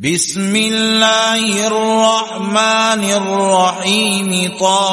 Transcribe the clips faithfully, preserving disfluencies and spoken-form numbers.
بسم الله الرحمن الرحيم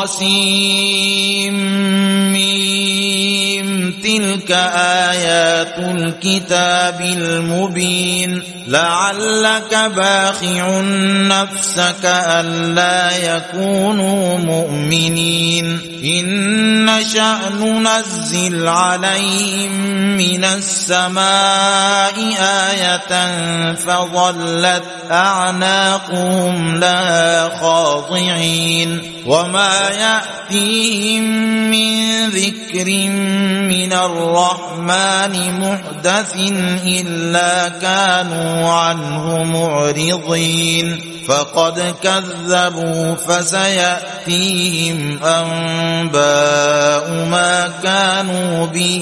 طاسيم تلك آيات الكتاب المبين لعلك باخع نفسك ألا يكونوا مؤمنين إن نشأ ننزل عليهم من السماء آية فظلت أعناقهم لها خاضعين وما يأتيهم من ذكر من الرحمن محدث إلا كانوا عنه معرضين فقد كذبوا فسيأتيهم أنباء ما كانوا به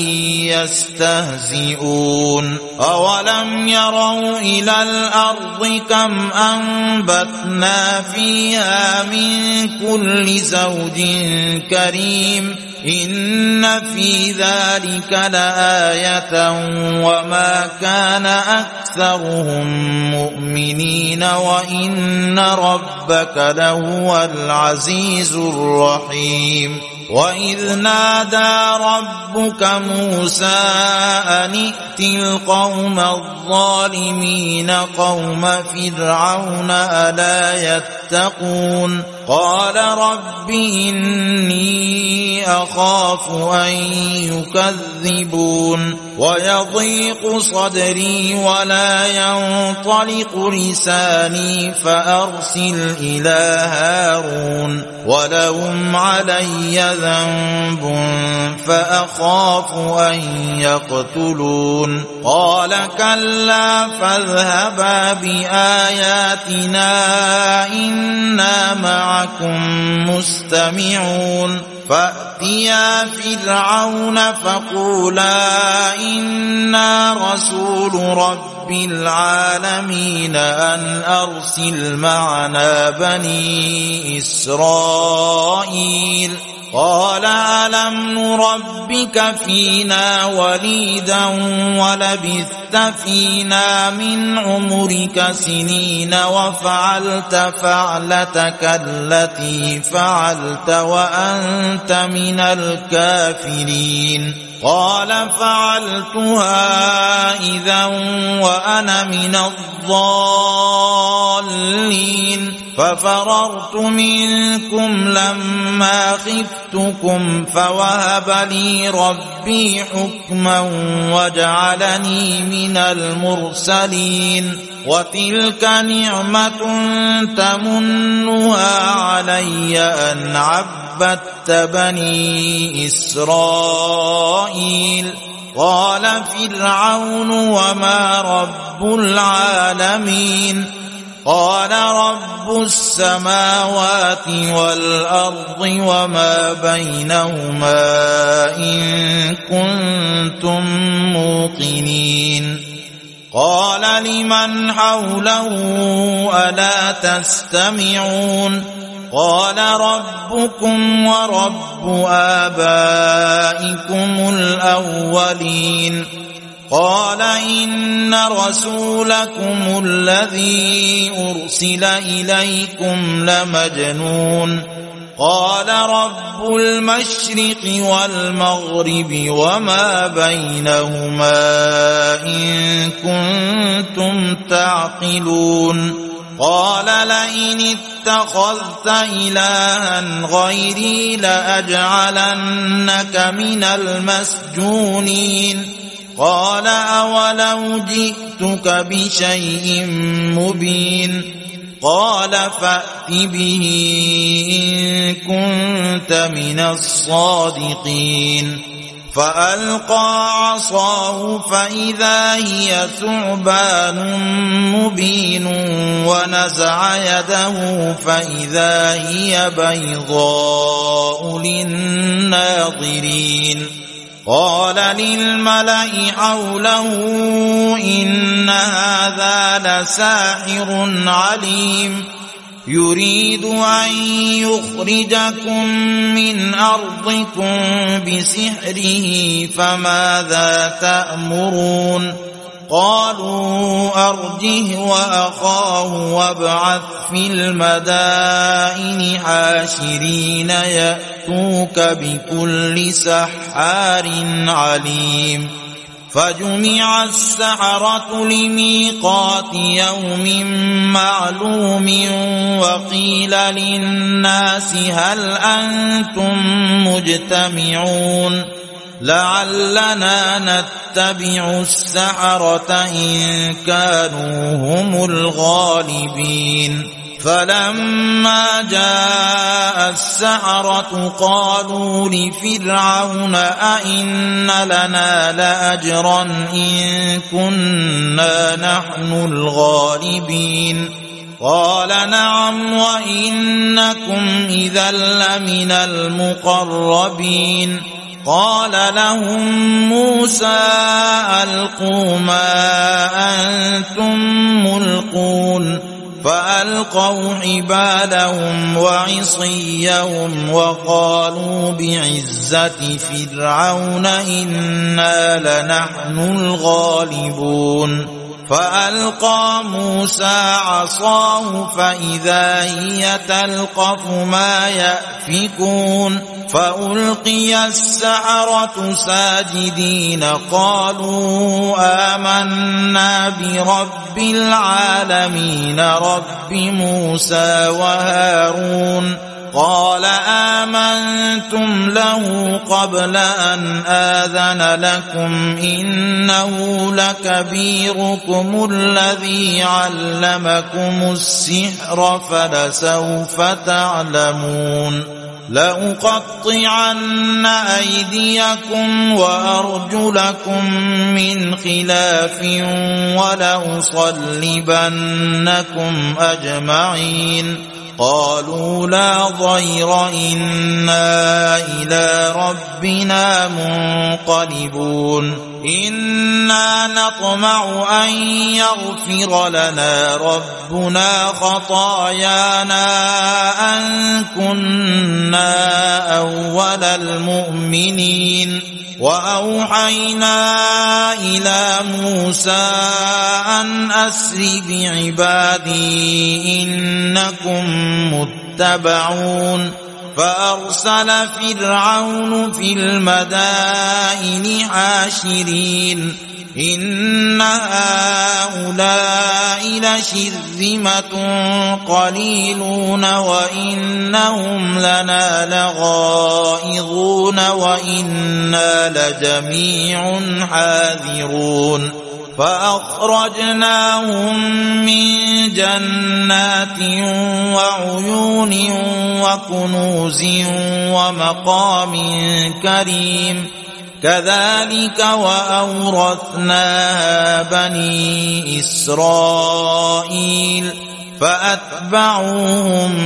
يستهزئون أولم يروا إلى الأرض كم أنبتنا فيها من كل زوج كريم إن في ذلك لآية وما كان أكثرهم مؤمنين وإن ربك لهو العزيز الرحيم وإذ نادى ربك موسى أن ائت القوم الظالمين قوم فرعون ألا يتقون قال رب إني أخاف أن يكذبون ويضيق صدري ولا ينطلق لساني فأرسل إلى هارون ولهم علي ذنب فأخاف أن يقتلون قال كلا فاذهبا بآياتنا إنا معكم مستمعون فأتيا فرعون فقولا إنا رسول رب العالمين أن أرسل معنا بني إسرائيل قال ألم نربك فينا وليدا ولبثت فينا من عمرك سنين وفعلت فعلتك التي فعلت وأنت من الكافرين قال فعلتها إذا وأنا من الضالين ففررت منكم لما خفتكم فوهب لي ربي حكما وجعلني من المرسلين وتلك نعمة تمنها علي أن عبدت بني إسرائيل قال فرعون وما رب العالمين قال رب السماوات والأرض وما بينهما إن كنتم موقنين قال لمن حوله ألا تستمعون قال ربكم ورب آبائكم الأولين قال إن رسولكم الذي أرسل إليكم لمجنون قال رب المشرق والمغرب وما بينهما إن كنتم تعقلون قال لئن اتخذت إلها غيري لأجعلنك من المسجونين قال أولو جئتك بشيء مبين قال فأت به إن كنت من الصادقين فألقى عصاه فإذا هي ثعبان مبين ونزع يده فإذا هي بيضاء للناظرين قال للملأ حوله إن هذا لساحر عليم يريد أن يخرجكم من أرضكم بسحره فماذا تأمرون قالوا أرجه وأخاه وابعث في المدائن حاشرين يأتوك بكل سحار عليم فجمع السحرة لميقات يوم معلوم وقيل للناس هل أنتم مجتمعون لعلنا نتبع السحرة إن كانوا هم الغالبين فلما جاء السحرة قالوا لفرعون أئن لنا لأجرا إن كنا نحن الغالبين قال نعم وإنكم إذا لمن المقربين قال لهم موسى ألقوا ما أنتم ملقون فألقوا حبالهم وعصيهم وقالوا بعزة فرعون إنا لنحن الغالبون فألقى موسى عصاه فإذا هي تلقف ما يأفكون فألقي السحرة ساجدين قالوا آمنا برب العالمين رب موسى وهارون قال آمنتم له قبل أن آذن لكم إنه لكبيركم الذي علمكم السحر فلسوف تعلمون لأقطعن أيديكم وأرجلكم من خلاف ولأصلبنكم أجمعين قالوا لا ضير إنا إلى ربنا منقلبون إنا نطمع أن يغفر لنا ربنا خطايانا أن كنا أول المؤمنين وأوحينا إلى موسى أن أسر بعبادي إنكم متبعون فأرسل فرعون في المدائن حاشرين إن هؤلاء لشرذمة قليلون وإنهم لنا لغائظون وإنا لجميع حاذرون فأخرجناهم من جنات وعيون وكنوز ومقام كريم كذلك وأورثناها بني إسرائيل فأتبعوهم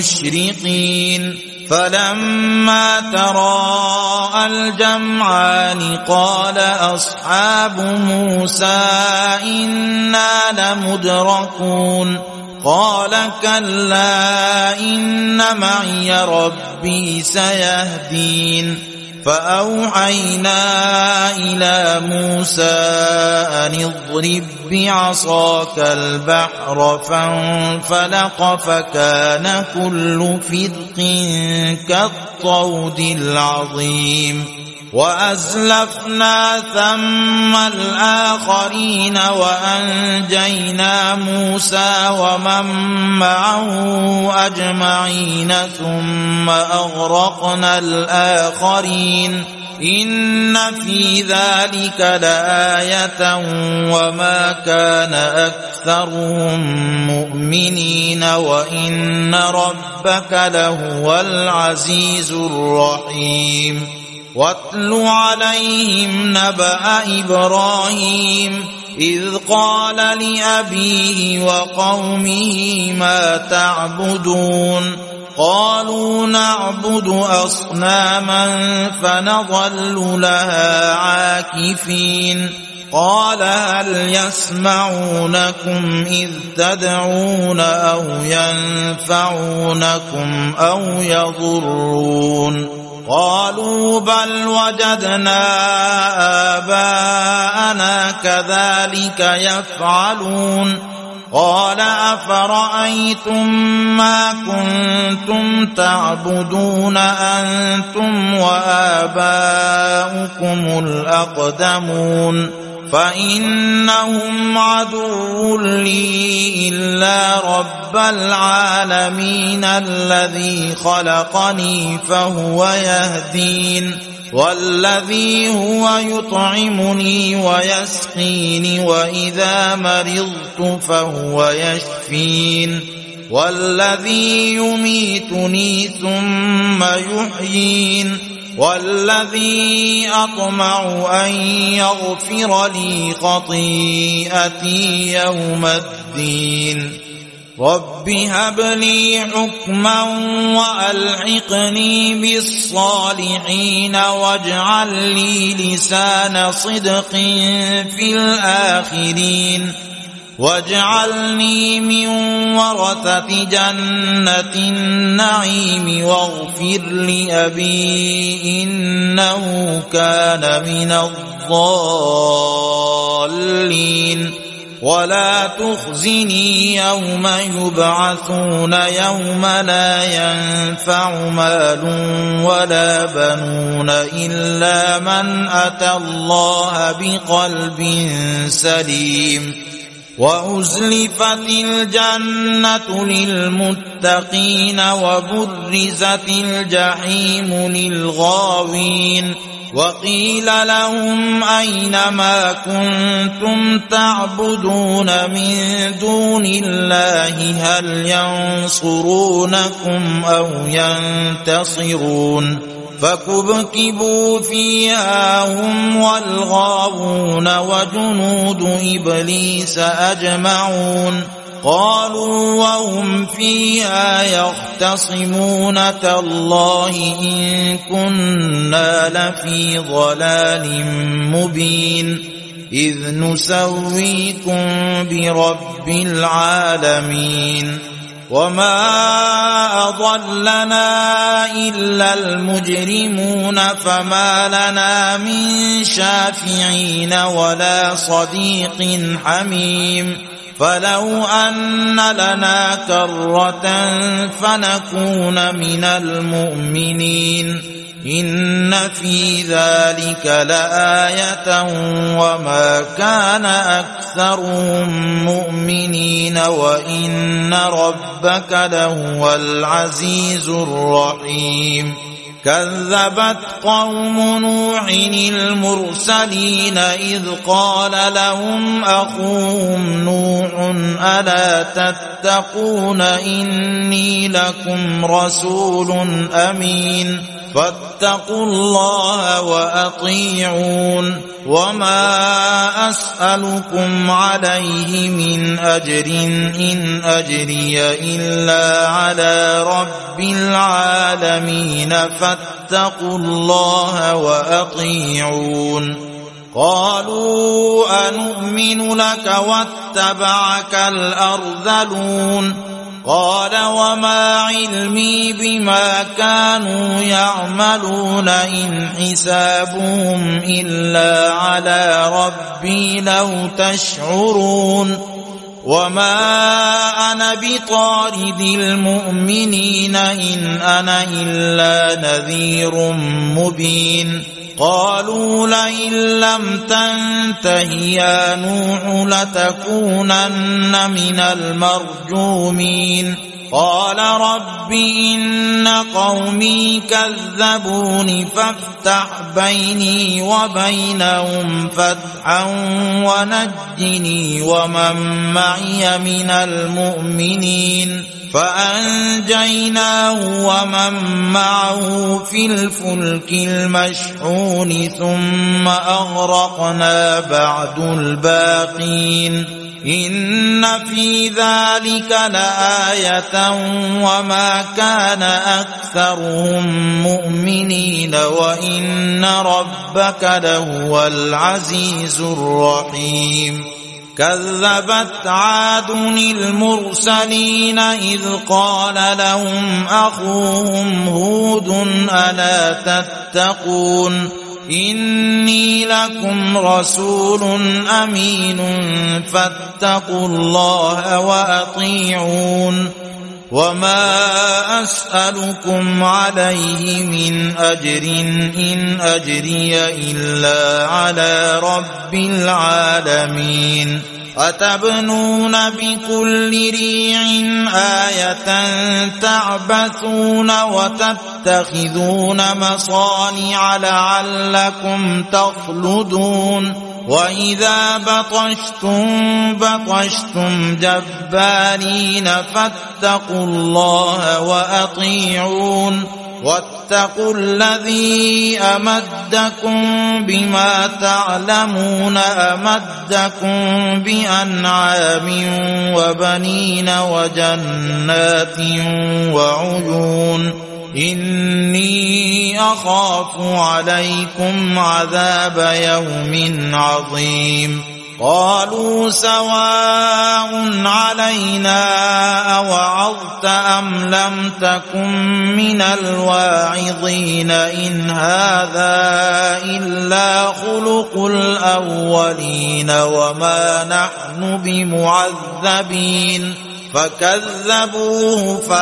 مشرقين فلما تراءى الجمعان قال أصحاب موسى إنا لمدركون قال كلا إن معي ربي سيهدين فأوحينا إلى موسى أن اضرب بعصاك البحر فانفلق فكان كل فرق كالطود العظيم وأزلفنا ثم الآخرين وأنجينا موسى ومن معه أجمعين ثم أغرقنا الآخرين إن في ذلك لآية وما كان أكثرهم مؤمنين وإن ربك لهو العزيز الرحيم واتل عليهم نبأ إبراهيم إذ قال لأبيه وقومه ما تعبدون قالوا نعبد أصناما فنظل لها عاكفين قال هل يسمعونكم إذ تدعون أو ينفعونكم أو يضرون قالوا بل وجدنا آباءنا كذلك يفعلون قال أفرأيتم ما كنتم تعبدون أنتم وآباؤكم الأقدمون فإنهم عدو لي إلا رب العالمين الذي خلقني فهو يهدين والذي هو يطعمني ويسقين وإذا مرضت فهو يشفين والذي يميتني ثم يحيين والذي أطمع أن يغفر لي خطيئتي يوم الدين رب هب لي حكما وألحقني بالصالحين واجعل لي لسان صدق في الآخرين واجعلني من ورثة جنة النعيم واغفر لأبي إنه كان من الضالين ولا تخزني يوم يبعثون يوم لا ينفع مال ولا بنون إلا من أتى الله بقلب سليم وأزلفت الجنة للمتقين وبرزت الجحيم للغاوين وقيل لهم أين ما كنتم تعبدون من دون الله هل ينصرونكم أو ينتصرون فكبكبوا فيها هم والغاوون وجنود إبليس أجمعون قالوا وهم فيها يختصمون تالله إن كنا لفي ضلال مبين إذ نسويكم برب العالمين وما أضلنا إلا المجرمون فما لنا من شافعين ولا صديق حميم فلو أن لنا كرة فنكون من المؤمنين إن في ذلك لآية وما كان أكثرهم مؤمنين وإن ربك لهو العزيز الرحيم كذبت قوم نوح المرسلين إذ قال لهم أخوهم نوح ألا تتقون إني لكم رسول أمين فاتقوا الله وأطيعون وما أسألكم عليه من أجر إن أجري إلا على رب العالمين فاتقوا الله وأطيعون قالوا أنؤمن لك واتبعك الأرذلون قال وما علمي بما كانوا يعملون إن حسابهم إلا على ربي لو تشعرون وما أنا بطارد المؤمنين إن أنا إلا نذير مبين قالوا لئن لم تنته يا نوح لتكونن من المرجومين قال رب إن قومي كذبون فافتح بيني وبينهم فتحا ونجني ومن معي من المؤمنين فأنجيناه ومن معه في الفلك المشحون ثم أغرقنا بعد الباقين إن في ذلك لآية وما كان أكثرهم مؤمنين وإن ربك لهو العزيز الرحيم كذبت عاد المرسلين إذ قال لهم أخوهم هود ألا تتقون إني لكم رسول أمين فاتقوا الله وأطيعون وما أسألكم عليه من أجر إن أجري إلا على رب العالمين أتبنون بكل ريع آية تعبثون وتتخذون مصانع لعلكم تخلدون وإذا بطشتم بطشتم جبارين فاتقوا الله وأطيعون واتقوا الذي أمدكم بما تعلمون أمدكم بأنعام وبنين وجنات وعيون إني أخاف عليكم عذاب يوم عظيم قالوا سواء علينا أوعظت أم لم تكن من الواعظين إن هذا إلا خلق الأولين وما نحن بمعذبين فكذبوه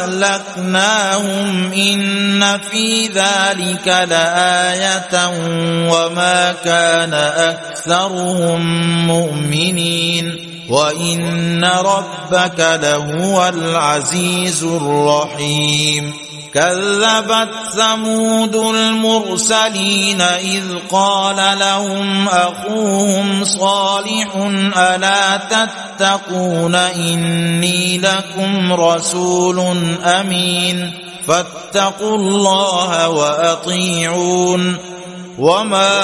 فأهلكناهم إن في ذلك لآية وما كان أكثرهم مؤمنين وإن ربك لهو العزيز الرحيم كذبت ثمود المرسلين إذ قال لهم أخوهم صالح ألا تتقون إني لكم رسول أمين فاتقوا الله وأطيعون وما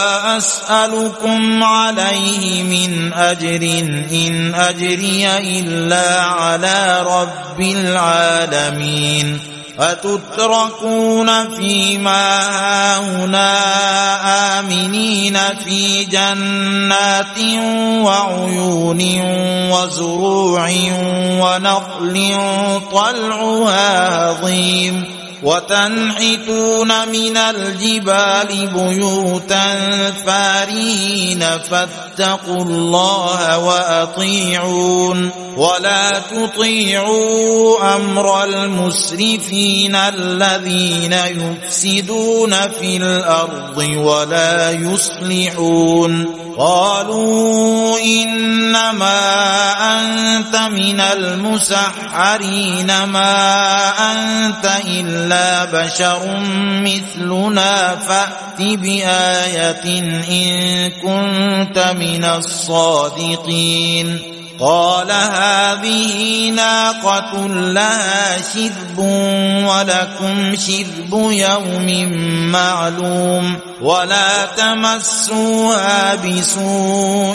أسألكم عليه من أجر إن أجري إلا على رب العالمين أتتركون فيما هاهنا آمنين في جنات وعيون وزروع ونخل طلعها هضيم وتنحتون من الجبال بيوتا فارهين فاتقوا الله وأطيعون ولا تطيعوا أمر المسرفين الذين يفسدون في الأرض ولا يصلحون قالوا إنما أنت من المسحرين ما أنت إلا بشر مثلنا فأت بآية إن كنت من الصادقين قال هذه ناقة لها شرب ولكم شرب يوم معلوم ولا تمسوها بسوء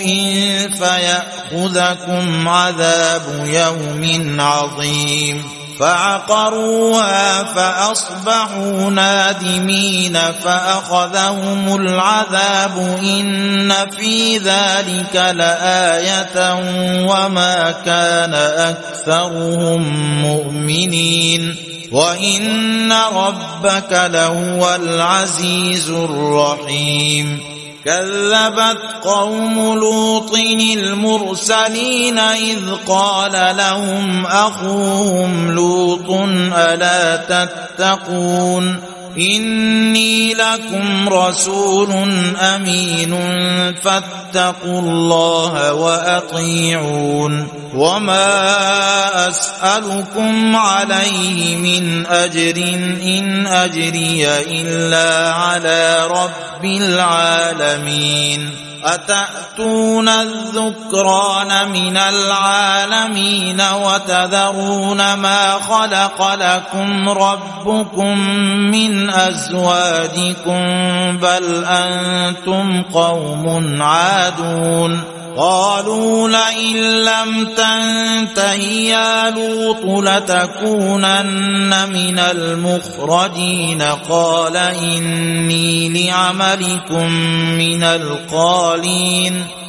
فيأخذكم عذاب يوم عظيم فعقروها فأصبحوا نادمين فأخذهم العذاب إن في ذلك لآية وما كان أكثرهم مؤمنين وإن ربك لهو العزيز الرحيم كذبت قوم لوط المرسلين إذ قال لهم أخوهم لوط ألا تتقون إني لكم رسول أمين فاتقوا الله وأطيعون وما أسألكم عليه من أجر إن أجري إلا على رب العالمين أتأتون الذكران من العالمين وتذرون ما خلق لكم ربكم من أزواجكم بل أنتم قوم عادون قالوا لئن لم تنته يا لوط لتكونن من المخرجين قال إني لعملكم من القالين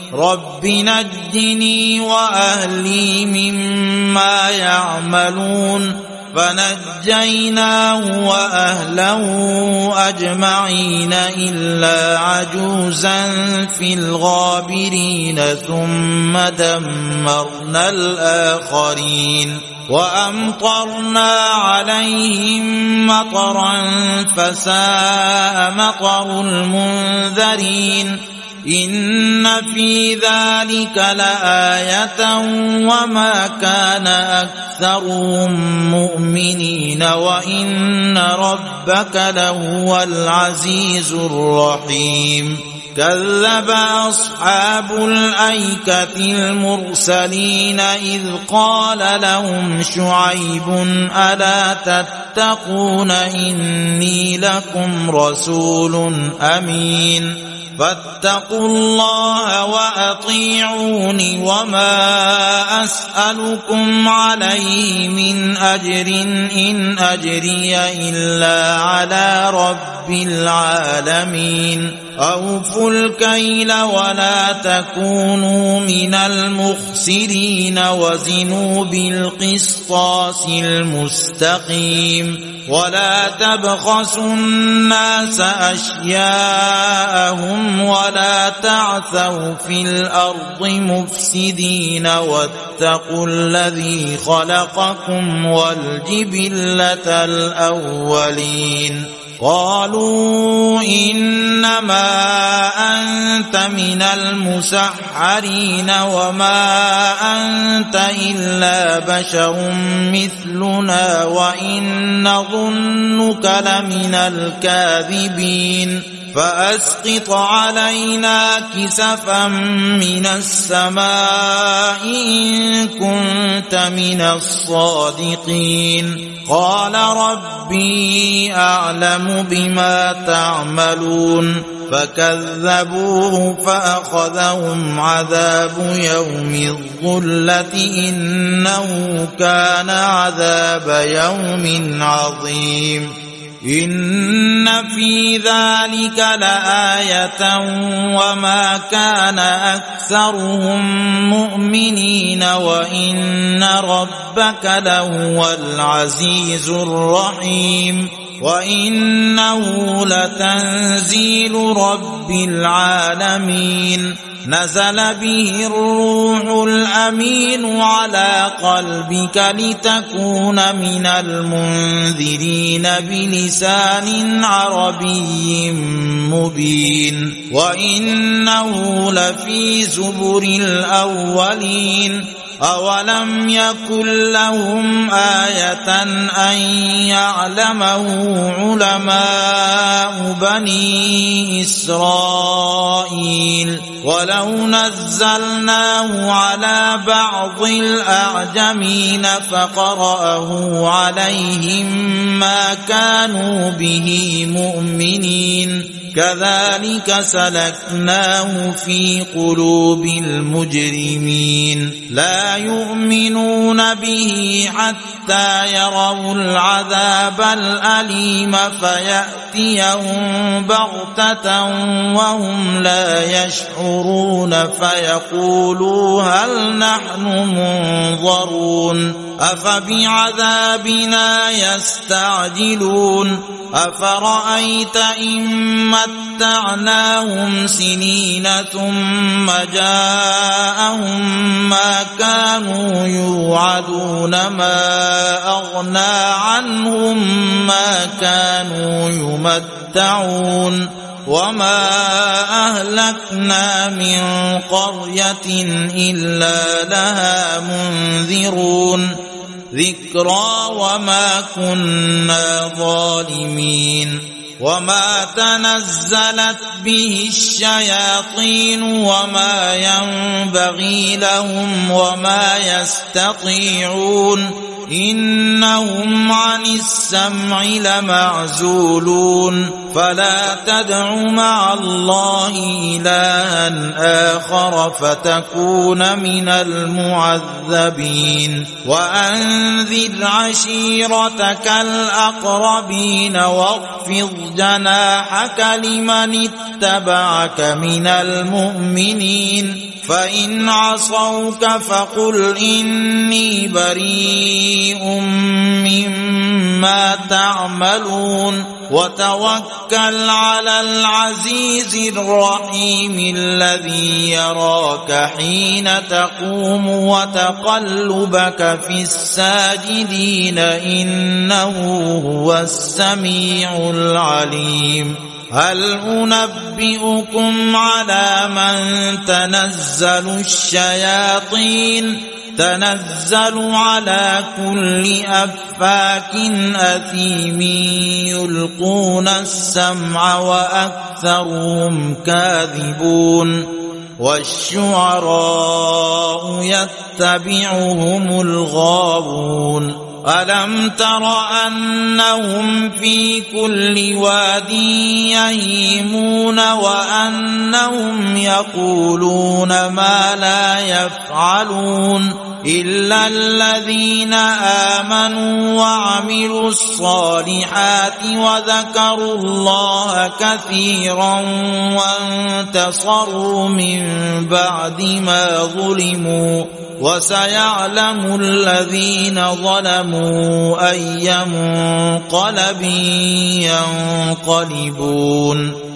رب نجني وأهلي مما يعملون فنجيناه وأهله أجمعين إلا عجوزا في الغابرين ثم دمرنا الآخرين وأمطرنا عليهم مطرا فساء مطر المنذرين إن في ذلك لآية وما كان أكثرهم مؤمنين وإن ربك لهو العزيز الرحيم كذب أصحاب الأيكة المرسلين إذ قال لهم شعيب ألا تتقون إني لكم رسول أمين فاتقوا الله وأطيعون وما أسألكم عليه من أجر إن أجري إلا على رب العالمين أوفوا الكيل ولا تكونوا من المخسرين وزنوا بالقسطاس المستقيم ولا تبخسوا الناس أشياءهم ولا تعثوا في الأرض مفسدين واتقوا الذي خلقكم والجبلة الأولين قالوا إنما أنت من المسحرين وما أنت إلا بشر مثلنا وإن نظنك لمن الكاذبين فأسقط علينا كسفا من السماء إن كنت من الصادقين قال ربي أعلم بما تعملون فكذبوه فأخذهم عذاب يوم الظلة إنه كان عذاب يوم عظيم إن في ذلك لآية وما كان أكثرهم مؤمنين وإن ربك لهو العزيز الرحيم وإنه لتنزيل رب العالمين نزل به الروح الأمين على قلبك لتكون من المنذرين بلسان عربي مبين وإنه لفي زبر الأولين أولم يكن لهم آية أن يعلمه علماء بني إسرائيل ولو نزلناه على بعض الأعجمين فقرأه عليهم ما كانوا به مؤمنين كذلك سلكناه في قلوب المجرمين لا يؤمنون به حتى يروا العذاب الأليم فيأتيهم بغتة وهم لا يشعرون فيقولوا هل نحن منظرون أفبعذابنا يستعجلون أفرأيت إن متعناهم سنين ثم جاءهم ما كانوا يوعدون ما أغنى عنهم ما كانوا يمتعون وما أهلكنا من قرية إلا لها منذرون ذكرى وما كنا ظالمين وما تنزلت به الشياطين وما ينبغي لهم وما يستطيعون إنهم عن السمع لمعزولون فلا تدع مع الله إلها آخر فتكون من المعذبين وأنذر عشيرتك الأقربين واخفض جناحك لمن اتبعك من المؤمنين فإن عصوك فقل إني بريء مما تعملون وتوكل على العزيز الرحيم الذي يراك حين تقوم وتقلبك في الساجدين إنه هو السميع العليم هل أنبئكم على من تنزل الشياطين تنزل على كل أفاك أثيم يلقون السمع وأكثرهم كاذبون والشعراء يتبعهم الغاوون ألم تر أنهم في كل واد يهيمون وأنهم يقولون ما لا يفعلون إلا الذين آمنوا وعملوا الصالحات وذكروا الله كثيرا وانتصروا من بعد ما ظلموا وسيعلم الذين ظلموا أي منقلب ينقلبون